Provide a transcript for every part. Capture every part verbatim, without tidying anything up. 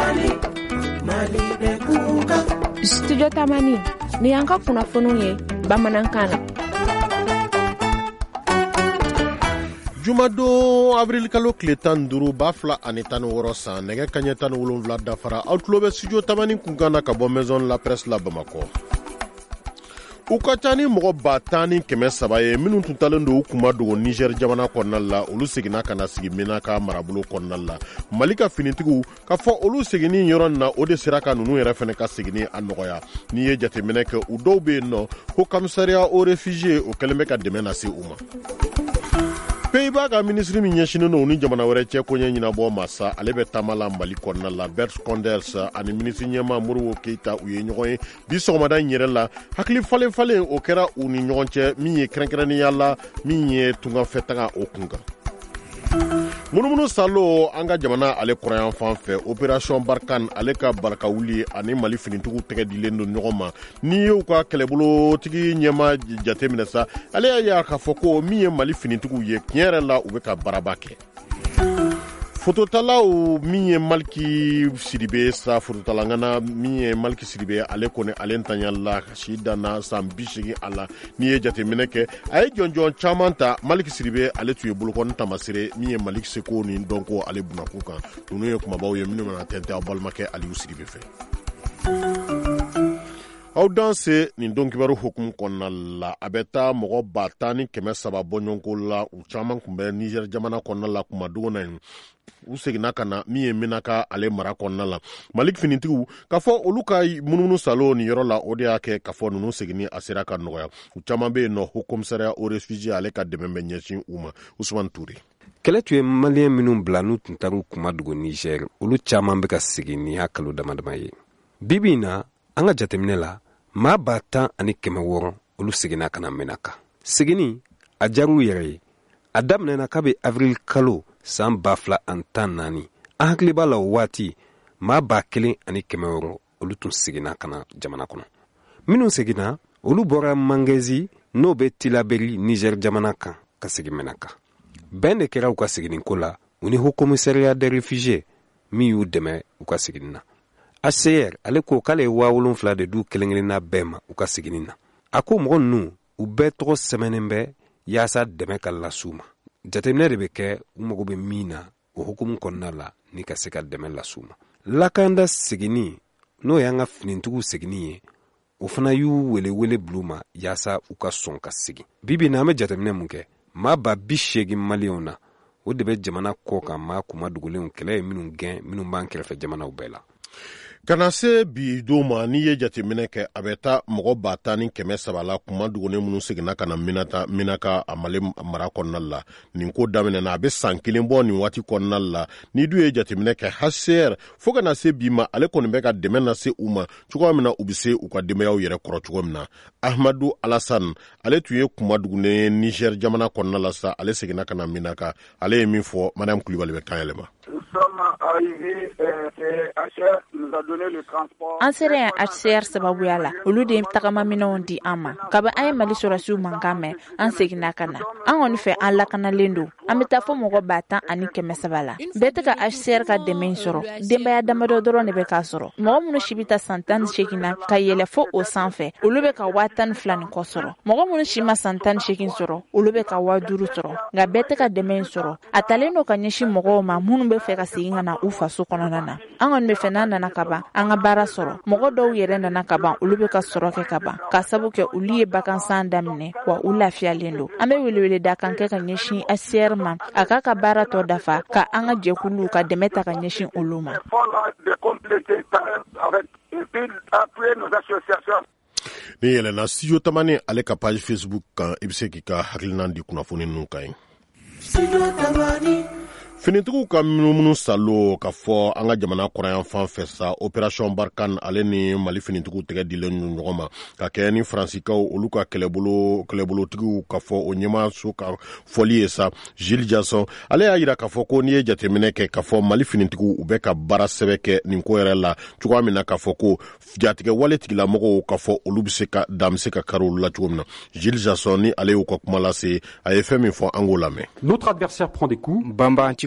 Studio Tamani ni yanka kunnafoniw ye bamanankan na. Jumado avril kalo tile tan ni duuru ba fila ani tan ni wɔɔrɔ san nɛgɛ kaɲɛ tan ni wolonwula dafara aw tulo bɛ studio Tamani kunkan na ka bɔ maison la presse la Bamakɔ. U ka ca ni mɔgɔ ba tan ni kɛmɛ saba ye minnu tun talen don u kuma dogo Niger jamana kɔnɔna la olu seginna ka na sigi Menaka marabolo kɔnɔna la. Mali ka finitigiw ka fɔ olu seginni yɔrɔ na o de sera ka nunu yɛrɛ fɛnɛ ka seginni a nɔgɔya. N'i ye jateminɛ kɛ u dɔw bɛ yen nɔ ko commissariat aux réfugiés o kɛlen bɛ ka dɛmɛ lase u ma. Pays-Bas ka ministre min ɲɛsinen don ni jamana wɛrɛ cɛ ko ɲɛ ɲinabɔ masa ale bɛ taama la Mali kɔnɔna la. Bert Koenders ani ministre ɲɛma Modibo Keita u ye ɲɔgɔn ye bi sɔgɔmada in yɛrɛ la. Hakili falen falen o kɛra u ni ɲɔgɔn cɛ min ye kɛrɛnkɛrɛnnenya la min ye tungafɛtaga o kun kan. Munumunu Salo an ka jamana ale kɔrɔyan fan fɛ opération Barkhane ale ka baraka wuli ani Mali finitigiw tɛgɛ dilen don ɲɔgɔn ma. Ni ye u ka kɛlɛbolotigi ɲɛma jateminɛ sa ale y'a ye k'a fɔ ko min ye Mali finitigiw ye tiɲɛ yɛrɛ la u bɛ ka baaraba kɛ. Fototalaw min ye Maliki Sidibe sa fototalangana min ye Maliki Sidibe ale kɔni ale ntanya la si danna san bi seegin a la. N'i ye jateminɛ kɛ a ye jɔnjɔn caman ta Maliki Sidibe ale tun ye bolokɔni tamasire min ye Maliki Seko ni dɔnko ale bunakun kan. Ninnu ye kumabaw ye minnu mana tɛntɛn aw balimakɛ Aliyu Sidibe fɛ. Aw danse nin don kibaru hukumu kɔnɔna la a bɛ taa mɔgɔ ba tan ni kɛmɛ saba bɔ ɲɔgɔnko la u caman tun bɛ Niger jamana kɔnɔna la kuma dogo na yen u seginna ka na min ye Menaka ale mara kɔnɔna la. Mali finitigiw k'a fɔ olu ka munumunu Salo ni yɔrɔ la o de y'a kɛ k'a fɔ ninnu seginni a sera ka nɔgɔya. U caman bɛ yen nɔ Haut Commissariat aux réfugiés ale ka dɛmɛ bɛ ɲɛsin u ma. Usman Ture. Kɛlɛ tun ye maliyɛn minnu bila n'u tun taara kuma dogo Niger olu caman bɛ ka segin ni y'a kalo damadama ye. Bibi in na an ka jateminɛ la maa ba tan ani kɛmɛ wɔɔrɔ olu seginna ka na Menaka. Seginni a jar'u yɛrɛ ye a daminɛna kabi avril kalo san ba fila ani tan naani an hakili b'a la o waati maa ba kelen ani kɛmɛ wɔɔrɔ olu tun seginna ka na jamana kɔnɔ. Minnu seginna olu bɔra Mangezi n'o bɛ Tilaberi Niger jamana kan ka segin Menaka. Bɛn de kɛra u ka seginniko la u ni Haut Commissariat des réfugiés min y'u dɛmɛ u ka seginni na. H C R ale ko k'ale ye waa wolonfila de du kelen kelenna bɛɛ ma u ka seginni na. A ko mɔgɔ ninnu u bɛɛ tɔgɔ sɛbɛnnen bɛ yaasa dɛmɛ ka las'u ma. Jateminɛ de bɛ kɛ u mago bɛ min na o hukumu kɔnɔna la ni ka se ka dɛmɛ las'u ma. Lakanda seginni n'o y'an ka finitigiw seginni ye o fana y'u wele wele bil'u ma yaasa u ka sɔn ka segin. Bibi na an bɛ jateminɛ mun kɛ maa ba bi seegin maliyɛnw na o de bɛ jamana kɔ kan maa kuma dogolenw kɛlɛ ye minnu gɛn minnu b'an kɛrɛfɛ jamanaw bɛɛ la. Kana se bi don ma n'i ye jateminɛ kɛ a bɛ taa mɔgɔ ba tan ni kɛmɛ saba la kuma dogolen minnu seginna ka na Menaka a Mali mara kɔnɔna la. Nin ko daminɛna a bɛ san kelen bɔ nin waati kɔnɔna la. N'i dun ye jateminɛ kɛ H C R fo kana se bi ma ale kɔni bɛ ka dɛmɛ lase u ma cogoya min na u bɛ se u ka denbayaw yɛrɛ kɔrɔ cogo min na. Ahmadu Alassane ale tun ye kuma dogolen Niger jamana kɔnɔna la sa ale seginna ka na Menaka ale ye min fɔ Madame Kulibali bɛ kan yɛlɛma. An sera yan H C R sababuya la olu de tagamaminɛw di an ma kabi an ye Mali sɔrɔsiw mankan mɛn an seginna ka na an kɔni fɛ an lakanalen don an bɛ taa fɔ mɔgɔ ba tan ani kɛmɛ saba la bɛɛ tɛ ka H C R ka dɛmɛ sɔrɔ denbaya damadɔ dɔrɔn de bɛ k'a sɔrɔ mɔgɔ minnu si bɛ taa san tan ni seegin na ka yɛlɛ fo o sanfɛ olu bɛ ka waa tan ni fila ni kɔ sɔrɔ mɔgɔ minnu si ma san tan ni seegin sɔrɔ olu bɛ ka waa duuru sɔrɔ nka bɛɛ tɛ ka dɛmɛ sɔrɔ a talen don ka ɲɛsin mɔgɔw ma minnu bɛ fɛ ka segin ka na u faso kɔnɔna na an kɔni bɛ fɛ n'an nana ka ban an ka baara sɔrɔ mɔgɔ dɔw yɛrɛ nana ka ban olu bɛ ka sɔrɔ kɛ ka ban ka sabu kɛ olu ye bakansan daminɛ wa u lafiyalen don an bɛ welewele da kan kɛ ka ɲɛsin H C R ma a k'a ka baara tɔ dafa ka an ka jɛkuluw ka dɛmɛ ta ka ɲɛsin olu ma. Ni yɛlɛna Studio Tamani ale ka page Facebook kan i bɛ se k'i ka hakilina di kunnafoni ninnu kan ye. Finitigiw ka munumunu Salo ka fɔ an ka jamana kɔrɔyan fan fɛ sa opération Barkhane ale ni Mali finitigiw tɛgɛ dilen ɲɔgɔn ma ka kɛ ni Faransikaw olu ka kɛlɛbolo kɛlɛbolotigiw ka fɔ o ɲɛmaaso ka fɔli ye sa Gilles Jasson ale y'a jira k'a fɔ ko n'i ye jateminɛ kɛ k'a fɔ Mali finitigiw u bɛ ka baara sɛbɛ kɛ nin ko yɛrɛ la cogoya min na k'a fɔ ko jatigɛ wale tigilamɔgɔw k'a fɔ olu bɛ se ka dan bɛ se ka kari olu la cogo min na Gilles Jasson ni ale y'u ka kuma lase a ye fɛn min fɔ an k'o lamɛn. Notre adversaire prend des coups. Bamba anti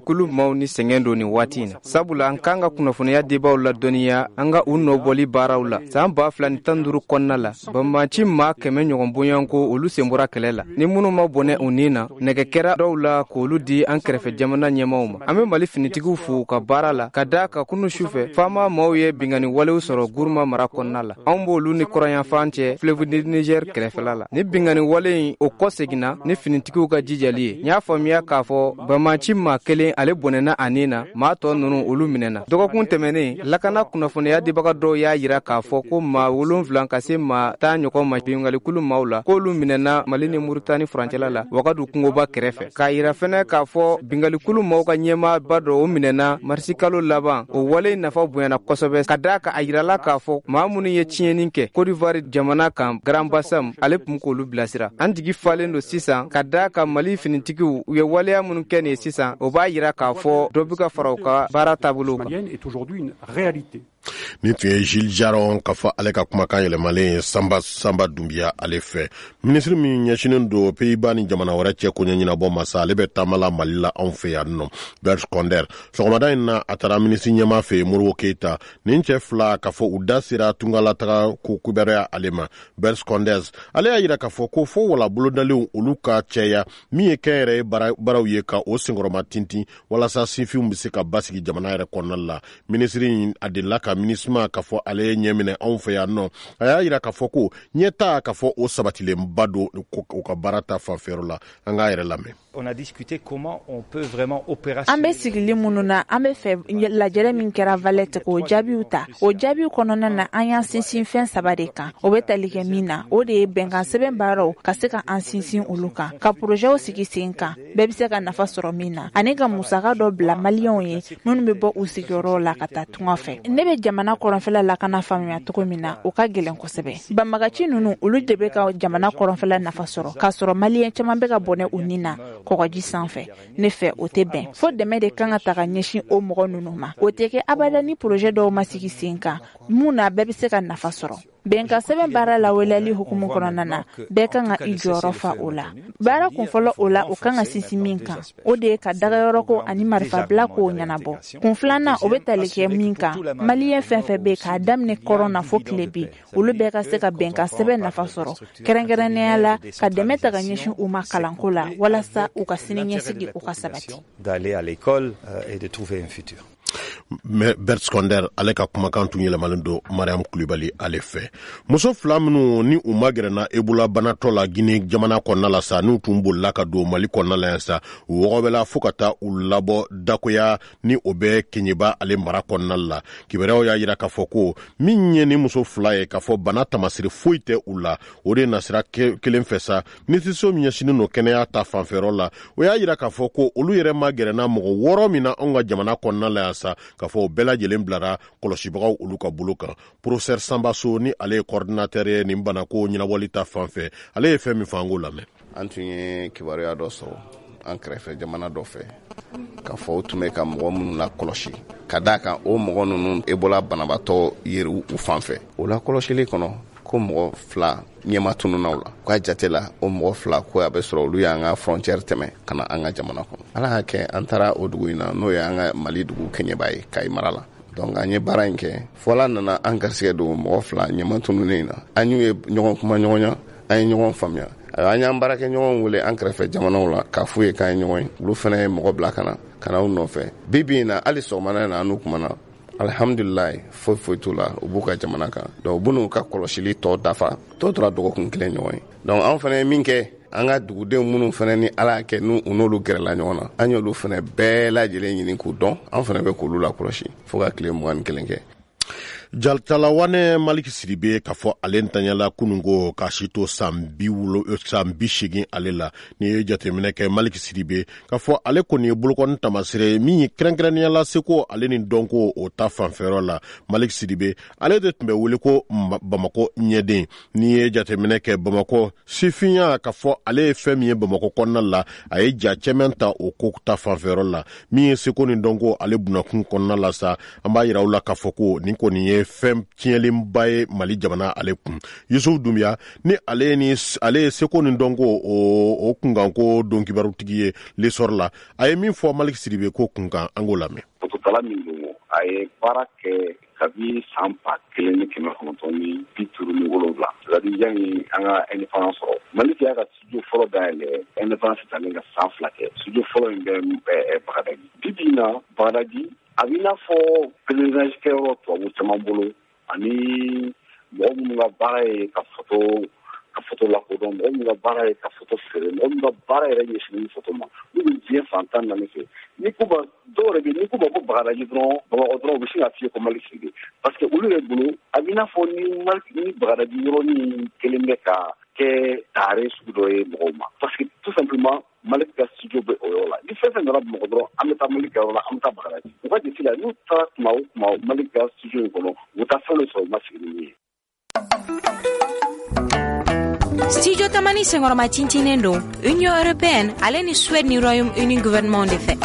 kulu maw ni sengendo ni watina sabula an kanga kunnafoniya debaw la doniya anga unno boli baraw la san ba flan tanduru konna la bamachi ma keme nyogon bonyanko olu sembora kelela ni munu ma bone unina nege kera dawla ko olu di an krefe jamana nyemawma ame mali finitigu fu ka barala kadaka kunu shufe fama mawye bingani wale usoro gurma mara konna la ambo lu ni koranya fanche flevu di Niger krefe la ni bingani wale o kosegina ni finitigu ka jijali nya famiya ka fo bamachi ma kele ale bonena anina ma to nunu olu minena dogo kun temene lakana kunnafoniya debaga do ya yira ka fo ko ma wolon flan kase ma ta nyoko ma bingali kulu maula ko lu minena malini Mauritanie frontière la wakadu kungoba krefe ka yira fene ka fo bingali kulu mauka nyema bado o minena marsikalo laban o wale nafa buyana kosobe kadaka ayira la ka fo mamuni ye chieninke Côte d'Ivoire jamana kam Grand Bassam ale pumko lu blasira andigi falendo sisa kadaka mali finitiki ye wale amun kene sisa o ba yira ka fo dobika farauka bara tabulu est aujourd'hui une réalité. Ni tun ye Gilles Jaron ka fɔ ale ka kumakan yɛlɛmalen Samba Samba Doumbia ale fɛ ministre min ɲɛsinen do Pays-Bas ni jamana wɛrɛ cɛ ko ɲɛɲinabɔ masa ale bɛ taamala Mali la anw fɛ yan nɔ Bert Konder sɔgɔmada in na a taara ministre ɲɛma fɛ Modibo Keita nin cɛ fila ka fɔ u da sera tungalataga ko kubɛrɛya ale ma Bert Konder ale y'a yira ka fɔ ko fɔ wala bolodalenw olu ka cɛya min ye kɛnyɛrɛ ye baaraw ye ka o senkɔrɔma tintin walasa sinfinw bɛ se ka basigi jamana yɛrɛ kɔnɔna la ministre in a delila ka minisma ka fɔ ale ɲɛminɛ anw fɛ yan nɔ a y'a yira ka fɔ ko ɲɛta ka fɔ o sabatilenba do o ka baara ta fanfɛyɔrɔ la an k'a yɛrɛ lamɛn. On a discuté comment on peut vraiment opérationnaliser. An bɛ sigili minnu na an bɛ fɛ lajɛrɛ min kɛra Valette k'o jaabiw ta o jaabiw kɔnɔna na an y'an sinsin fɛn saba de kan o bɛ tali kɛ min na o de ye bɛnkan sɛbɛn baaraw ka se ka an sinsin olu kan ka projɛw sigi sen kan bɛɛ bɛ se ka nafa sɔrɔ min na ani ka musaka dɔ bila maliyɛnw ye minnu bɛ bɔ u sigiyɔrɔw la ka taa tunga fɛ ne bɛ jamana kɔrɔnfɛla lakana faamuya cogo min na o ka gɛlɛn kosɛbɛ banbagaci ninnu olu de bɛ ka jamana kɔrɔnfɛla nafa sɔrɔ k'a sɔrɔ maliyɛn caman bɛ ka bɔnɛ u ni na kɔgɔji sanfɛ ne fɛ o tɛ bɛn fo dɛmɛ de kan ka ta ka ɲɛsin o mɔgɔ ninnu ma o tɛ kɛ abada ni projet dɔw ma sigi sen kan mun na bɛɛ bɛ se ka nafa sɔrɔ bɛnkan sɛbɛn baara lawaleyali hukumu kɔnɔna na bɛɛ kan ka i jɔyɔrɔ fa o la baara kunfɔlɔ o la o kan ka sinsin min kan o de ye ka dagayɔrɔko ani marifabila k'o ɲɛnabɔ kun filanan o bɛ tali kɛ min kan maliyɛn fɛn fɛn bɛ k'a daminɛ kɔrɔn na fo tile bi olu bɛɛ ka se ka bɛnkan sɛbɛn nafa sɔrɔ kɛrɛnkɛrɛnnenya la ka dɛmɛ ta ka ɲɛsin u ma kalanko la walasa u ka sini ɲɛsigi u ka sabati. D'aller à l'école et de trouver un futur. Bert Konder ale ka kumakan tun yɛlɛmalen do Mariam Kulibali ale fɛ muso fila minnu ni u magɛrɛna Ebola banatɔ la Guinée jamana kɔnɔna la sa n'u tun bolila ka don Mali kɔnɔna la yan sa u wɔgɔbɛla fo ka taa u labɔ dakoya ni o bɛ Keɲeba ale mara kɔnɔna la kibaruyaw y'a yira k'a fɔ ko min ye ni muso fila ye k'a fɔ bana tamasiri foyi tɛ u la o de nasira kelen fɛ sa minisiriso min ɲɛsinen no kɛnɛya ta fanfɛyɔrɔ la o y'a yira k'a fɔ ko olu yɛrɛ magɛrɛna mɔgɔ wɔɔrɔ min na anw ka jamana kɔnɔna la yan sa k'a fɔ o bɛɛ lajɛlen bilara kɔlɔsibagaw olu ka bolo kan professeur Sambaso ni ale ye coordinateur ye nin banako ɲɛnabɔli ta fanfɛ ale ye fɛn min fɔ an k'o lamɛn. An tun ye kibaruya dɔ sɔrɔ an kɛrɛfɛ jamana dɔ fɛ k'a fɔ u tun bɛ ka mɔgɔ minnu la kɔlɔsi ka d'a kan o mɔgɔ ninnu Ebola banabatɔ yeri u fanfɛ o la kɔlɔsili kɔnɔ ko mɔgɔ fila ɲɛma tununaw la k'a jate la o mɔgɔ fila ko a bɛ sɔrɔ olu y'an ka frontière tɛmɛ ka na an ka jamana kɔnɔ ala y'a kɛ an taara o dugu in na n'o ye an ka Mali dugu Keɲeba ye Kayi mara la donc an ye baara in kɛ fɔla nana an garisɛgɛ don mɔgɔ fila ɲɛma tununen na an y'u ye ɲɔgɔn kuma ɲɔgɔnya an ye ɲɔgɔn faamuya an y'an baarakɛ ɲɔgɔn wele an kɛrɛfɛ jamanaw la k'a f'u ye k'an ye ɲɔgɔn ye olu fana ye mɔgɔ bila ka na ka na u nɔfɛ bi bi in na hali sɔgɔmada in na an n'u kumana alhamdulilayi foyi foyi t'u la u b'u ka jamana kan donc u b'u ka kɔlɔsili tɔ dafa tɔ tora dɔgɔkun kelen ɲɔgɔn ye donc an fana ye min kɛ an ka dugudenw minnu fana ni ala y'a kɛ n'u n'olu gɛrɛla ɲɔgɔn na an y'olu fana bɛɛ lajɛlen ɲini k'u dɔn an fana bɛ k'olu lakɔlɔsi fo ka tile mugan ni kelen kɛ. Jaltalawane Maliki Sidibe k'a fɔ ale ntanyala kunungo k'a si to san bi wolo san bi segin ale la ni ye jateminɛ kɛ Maliki Sidibe k'a fɔ ale kɔni ye bolokɔni tamasire min ye kɛrɛnkɛrɛnnenya la seko ale ni dɔnko o ta fanfɛyɔrɔ la Maliki Sidibe ale de tun bɛ wele ko Bamako ɲɛden ni ye jateminɛ kɛ Bamako sifinya k'a fɔ ale ye fɛn min ye Bamako kɔnɔna la a ye ja cɛmɛn ta o ko ta fanfɛyɔrɔ la min ye seko ni dɔnko ale bunakun kɔnɔna la sa an b'a yira u la k'a fɔ ko nin kɔni ye ye fɛn tiɲɛlenba ye Mali jamana ale kun. Yusuf Dumbuya ni ale ni ale seko ni dɔnko o o kunkanko don kibarutigi ye lesor la a ye min fɔ Malik Sidibe ko kunkan an k'o lamɛn. Pototala min don a ye baara kɛ kabi san ba kelen ni kɛmɛ kɔnɔntɔn ni bi duuru ni wolonwula c'est-à-dire yanni an ka indépendance sɔrɔ Malik y'a ka studio fɔlɔ dayɛlɛ indépendance talen ka san fila kɛ studio fɔlɔ in bɛ Bagadaji bi bi in na Bagadaji a b'i n'a fɔ pèlerinage kɛyɔrɔ tubabu caman bolo ani mɔgɔ minnu ka baara ye ka photo ka photo lakodɔn mɔgɔ minnu ka baara ye ka photo feere mɔgɔ minnu ka baara yɛrɛ ɲɛsinnen photo ma n'u bɛ diɲɛ fan tan naani fɛ ni ko ba dɔw yɛrɛ bɛ ni ko ba ko Bagadaji dɔrɔn Bamakɔ dɔrɔn u bɛ sin ka f'i ye ko Malik Sidibe parce que olu yɛrɛ bolo a b'i n'a fɔ ni ni Bagadaji yɔrɔnin kelen bɛ ka kɛ taare sugu dɔ ye mɔgɔw ma parce que tout simplement Malik ka studio bɛ o yɔrɔ la ni fɛn fɛn nana Bamakɔ dɔrɔn an bɛ taa Malik ka yɔrɔ la an bɛ taa Bagadaji u ka jate la n'u taara tuma o tuma Malik ka studio in kɔnɔ u bɛ taa fɛn dɔ sɔrɔ u ma sigi ni min ye. Studio Tamani Sengoroma Tintinendo, Union Européenne, ale ni Suède ni Royaume-Uni gouvernement de fait.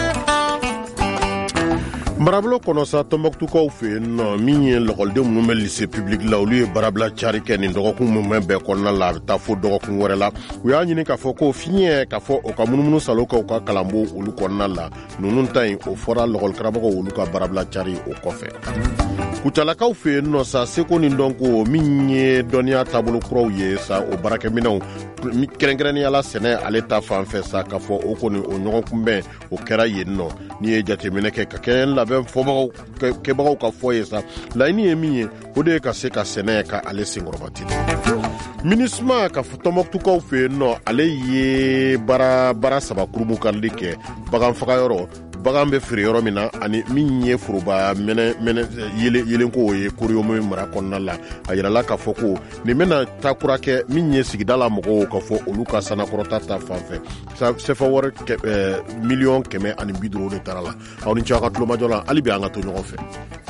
Marabolo kɔnɔ sa Tɔnbɔkutukaw fɛ yen nɔ min ye lɔgɔliden minnu bɛ lycée public la olu ye barabila cari kɛ nin dɔgɔkun minnu bɛɛ kɔnɔna la a bɛ taa fo dɔgɔkun wɛrɛ la u y'a ɲini k'a fɔ ko fiɲɛ k'a fɔ o ka munumunu salo ka u ka kalanbon olu kɔnɔna la ninnu ta yen o fɔra lɔgɔlikaramɔgɔw olu ka barabila cari o kɔfɛ. Kucalakaw fɛ yen nɔ sa seko ni dɔnko min ye dɔnniya taabolo kuraw ye sa o baarakɛminɛw kɛrɛnkɛrɛnnenya la sɛnɛ ale ta fan fɛ sa k'a fɔ o kɔni o ɲɔgɔn kunbɛn o kɛra yen nɔ n'i ye jateminɛ kɛ ka kɛ labɛn fɔbagaw kɛbagaw ka fɔ ye sa laɲini ye min ye o de ye ka se ka sɛnɛ ka ale senkɔrɔbati MINUSMA ka fɔ Tɔnbɔkutukaw fɛ yen nɔ ale ye baara baara saba kurumukarili kɛ bagan fagayɔrɔ bagan bɛ feere yɔrɔ min na ani min ye foroba mɛnɛ mɛnɛ yelenko ye Koriyomo mara kɔnɔna la a yirala k'a fɔ ko nin bɛna takura kɛ min ye sigida la mɔgɔw ka fɔ olu ka sanakɔrɔta ta fan fɛ sefa wari miliyɔn kɛmɛ ani bi duuru de taara la aw ni ce aw ka tulomajɔ la hali bi an ka to ɲɔgɔn fɛ.